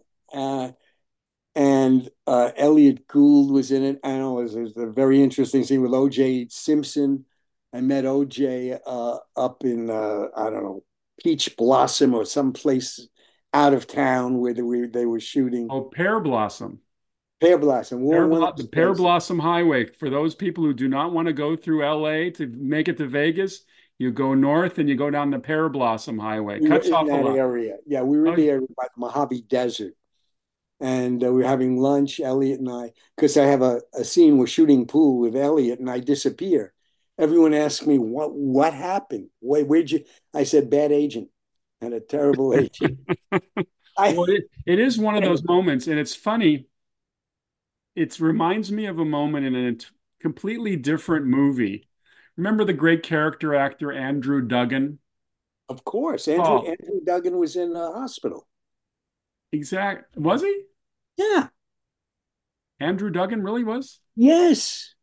and Elliot Gould was in it. I know it was a very interesting scene with O.J. Simpson. I met O.J. Up in I don't know, Peach Blossom or someplace out of town where they were shooting Oh, Pear Blossom. Pear Blossom. One of The those Pear places. Blossom Highway. For those people who do not want to go through LA to make it to Vegas, you go north and you go down the Pear Blossom Highway. We were Cuts in off the that left. area. Yeah, we were in Oh, the area by the Mojave Desert, and we were having lunch, Elliot and I, because I have a scene we're shooting pool with Elliot, and I disappear. Everyone asks me what happened. Where'd you? I said bad agent, had a terrible agent. I well, it is one of those moments, and it's funny. It reminds me of a moment in a completely different movie. Remember the great character actor Andrew Duggan? of course, Andrew Oh, Andrew Duggan was in a hospital. exact. Was he? Yeah. Andrew Duggan really was? Yes.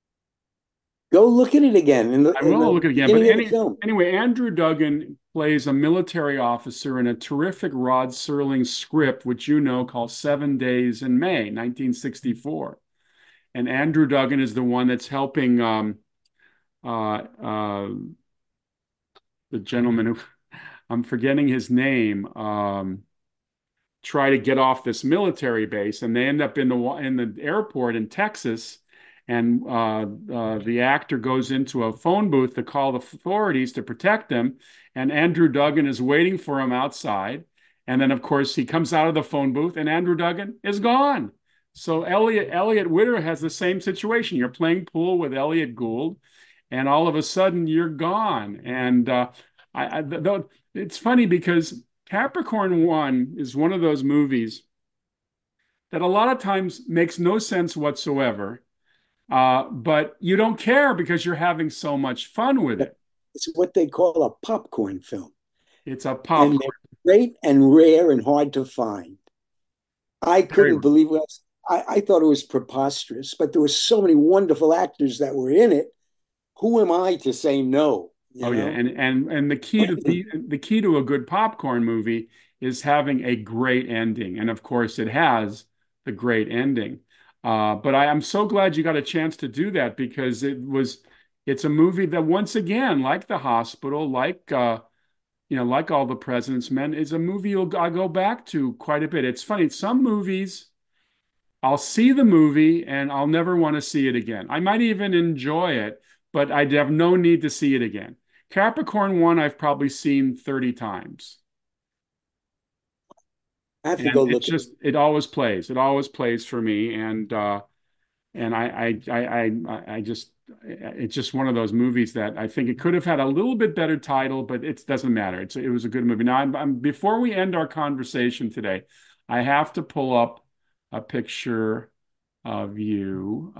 Go look at it again in the I in will the look at it again. But beginning of the film. anyway, Andrew Duggan plays a military officer in a terrific Rod Serling script, which you know, called 7 Days in May, 1964. And Andrew Duggan is the one that's helping uh, uh, the gentleman who I'm forgetting his name. Try to get off this military base, and they end up in the airport in Texas. And the actor goes into a phone booth to call the authorities to protect them. And Andrew Duggan is waiting for him outside. And then, of course, he comes out of the phone booth, and Andrew Duggan is gone. So Elliot Witter has the same situation. You're playing pool with Elliot Gould, and all of a sudden you're gone. And it's funny because Capricorn One is one of those movies that a lot of times makes no sense whatsoever, but you don't care because you're having so much fun with it. It's what they call a popcorn film, It's a and popcorn. they're great and rare and hard to find. I Very couldn't believe it. I thought it was preposterous, but there were so many wonderful actors that were in it. Who am I to say no? Oh yeah, and the key to a good popcorn movie is having a great ending, and of course it has the great ending. But I'm so glad you got a chance to do that because it's a movie that once again, like The Hospital, like All the President's Men, is a movie I go back to quite a bit. It's funny, some movies I'll see the movie and I'll never want to see it again. I might even enjoy it, but I'd have no need to see it again. Capricorn One, I've probably seen 30 times. I have to go And look at it. it always plays. It always plays for me. And I just, it's just one of those movies that I think it could have had a little bit better title, but it doesn't matter. It was a good movie. Now, before we end our conversation today, I have to pull up a picture of you.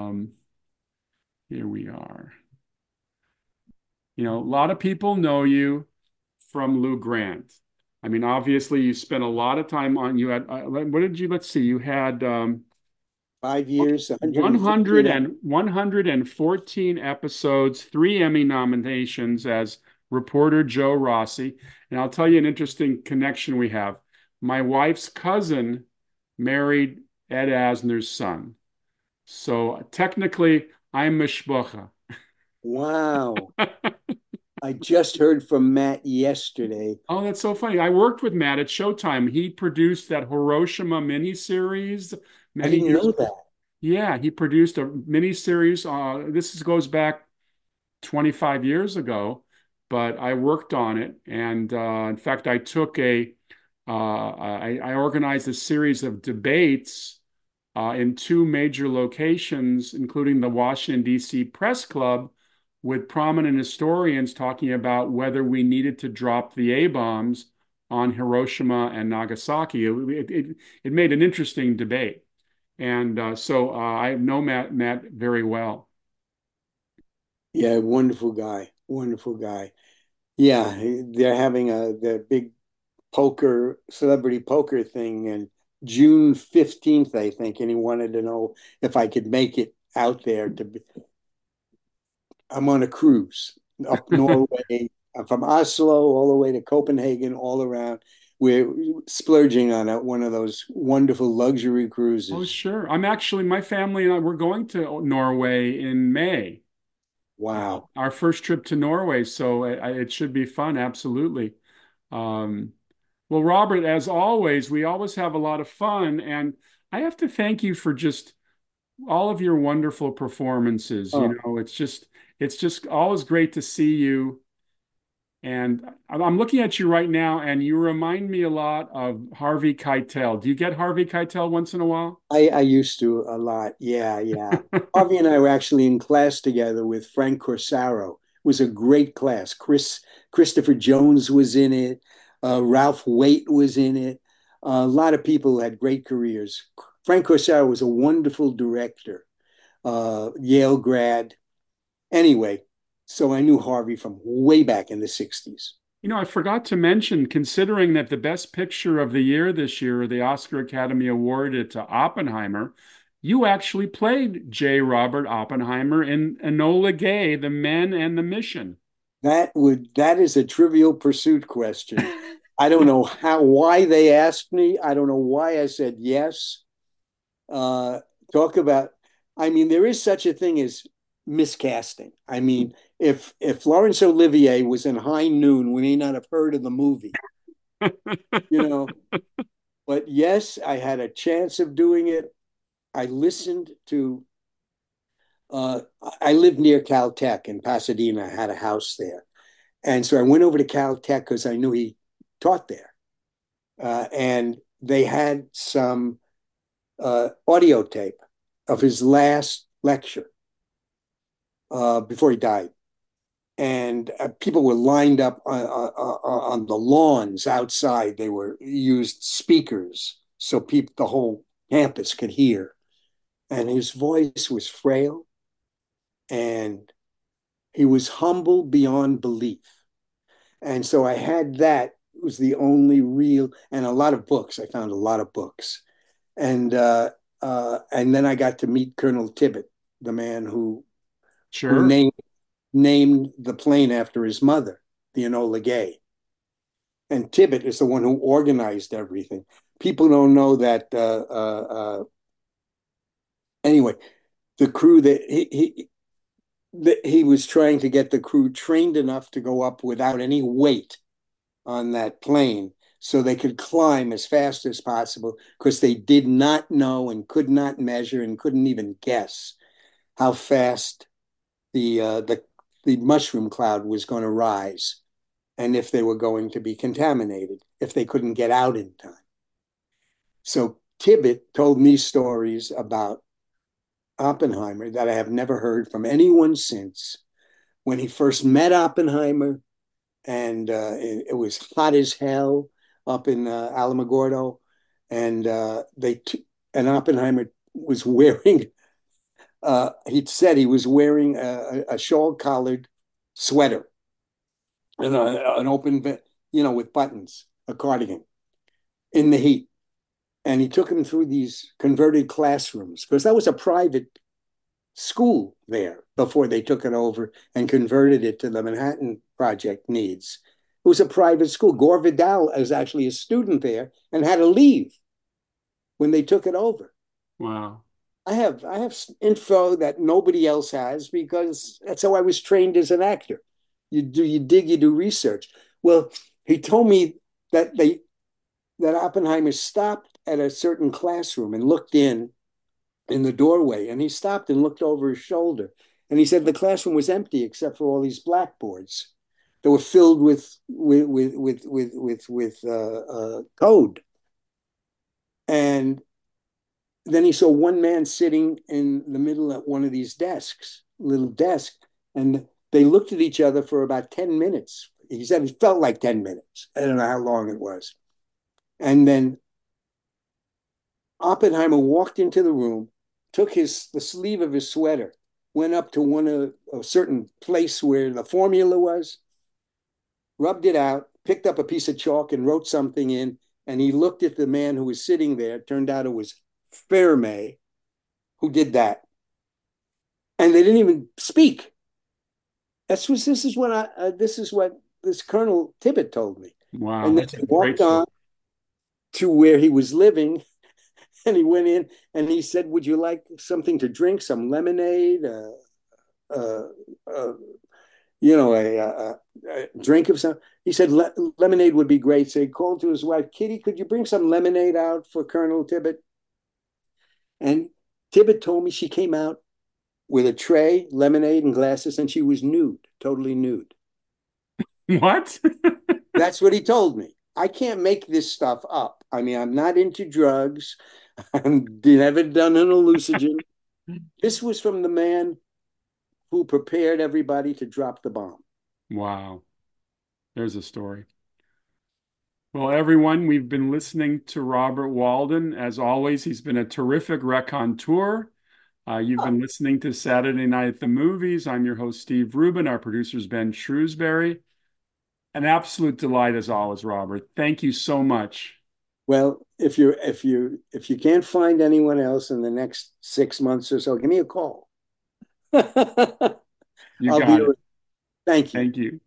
Here we are. You know, a lot of people know you from Lou Grant. I mean, obviously, you spent a lot of time on. You had what did you? Let's see. You had 5 years, 100 114. and 114 episodes, 3 Emmy nominations as reporter Joe Rossi. And I'll tell you an interesting connection we have. My wife's cousin married Ed Asner's son. So technically, I'm mishpacha. Wow. I just heard from Matt yesterday. Oh, that's so funny. I worked with Matt at Showtime. He produced that Hiroshima miniseries I many didn't years. know that. Yeah, he produced a miniseries. Goes back 25 years ago, but I worked on it. And in fact, I organized a series of debates in two major locations, including the Washington, D.C. Press Club, with prominent historians talking about whether we needed to drop the A bombs on Hiroshima and Nagasaki. It made an interesting debate. And I know Matt very well. Yeah, wonderful guy. Wonderful guy. Yeah, they're having the big celebrity poker thing and June 15th, I think, and he wanted to know if I could make it out there I'm on a cruise up Norway. I'm from Oslo all the way to Copenhagen, all around. We're splurging on one of those wonderful luxury Oh, cruises. sure. My family and I, we're going to Norway in May. Wow. Our first trip to Norway, so it should be fun, absolutely. Um, well, Robert, as always, we always have a lot of fun, and I have to thank you for just all of your wonderful performances. You Oh, know, it's just always great to see you. And I'm looking at you right now, and you remind me a lot of Harvey Keitel. Do you get Harvey Keitel once in a while? I used to a lot. Yeah, yeah. Harvey and I were actually in class together with Frank Corsaro. It was a great class. Christopher Jones was in it. Ralph Waite was in it. A lot of people who had great careers. Frank Corsaro was a wonderful director, Yale grad. Anyway, so I knew Harvey from way back in the 60s. You know, I forgot to mention, considering that the best picture of the year this year, the Oscar Academy awarded to Oppenheimer, you actually played J. Robert Oppenheimer in Enola Gay, The Men and the Mission. That is a Trivial Pursuit question. I don't know why they asked me. I don't know why I said yes. Uh, talk about, I mean, there is such a thing as miscasting. I mean, if Laurence Olivier was in High Noon, we may not have heard of the movie, you know. But yes, I had a chance of doing it. I listened to. Uh, I lived near Caltech in Pasadena. I had a house there, and so I went over to Caltech because I knew he taught there, and they had some audio tape of his last lecture before he died. And people were lined up on the lawns outside. They were used speakers so the whole campus could hear. And his voice was frail and he was humble beyond belief. And so I had that. It was the only real, and a lot of books. I found a lot of books. And then I got to meet Colonel Tibbett, the man who Sure. named the plane after his mother, the Enola Gay. And Tibbett is the one who organized everything. People don't know that. Anyway, the crew that he was trying to get the crew trained enough to go up without any weight on that plane so they could climb as fast as possible because they did not know and could not measure and couldn't even guess how fast the mushroom cloud was going to rise and if they were going to be contaminated if they couldn't get out in time. So Tibbett told me stories about Oppenheimer that I have never heard from anyone since. When he first met Oppenheimer, and it was hot as hell up in Alamogordo, and and Oppenheimer was wearing, he'd said he was wearing a shawl collared sweater and an open, with buttons, a cardigan in the heat. And he took him through these converted classrooms because that was a private school there before they took it over and converted it to the Manhattan Project needs. It was a private school. Gore Vidal is actually a student there and had to leave when they took it over. Wow. I have info that nobody else has because that's how I was trained as an actor. You do research. Well, he told me that Oppenheimer stopped at a certain classroom and looked in the doorway, and he stopped and looked over his shoulder, and he said the classroom was empty except for all these blackboards that were filled with code. And then he saw one man sitting in the middle at one of these desks, little desk, and they looked at each other for about 10 minutes. He said it felt like 10 minutes. I don't know how long it was. And then Oppenheimer walked into the room, took the sleeve of his sweater, went up to a certain place where the formula was, rubbed it out, picked up a piece of chalk and wrote something in. And he looked at the man who was sitting there. It turned out it was Fermi who did that. And they didn't even speak. This is what this Colonel Tippett told me. Wow. And then That's they a great walked story. on to where he was living, and he went in and he said, "Would you like something to drink? Some lemonade? Uh, uh, a drink of some." He said lemonade would be great. So he called to his wife, "Kitty, could you bring some lemonade out for Colonel Tippett?" And Tippett told me she came out with a tray, lemonade, and glasses, and she was nude, totally nude. What? That's what he told me. I can't make this stuff up. I mean, I'm not into drugs. I've never done an hallucinogen. This was from the man who prepared everybody to drop the bomb. Wow. There's a story. Well, everyone, we've been listening to Robert Walden. As always, he's been a terrific raconteur. You've been listening to Saturday Night at the Movies. I'm your host, Steve Rubin. Our producer is Ben Shrewsbury. An absolute delight as always, Robert. Thank you so much. Well, if you can't find anyone else in the next 6 months or so, give me a call. You I'll be. got it. Thank you. Thank you.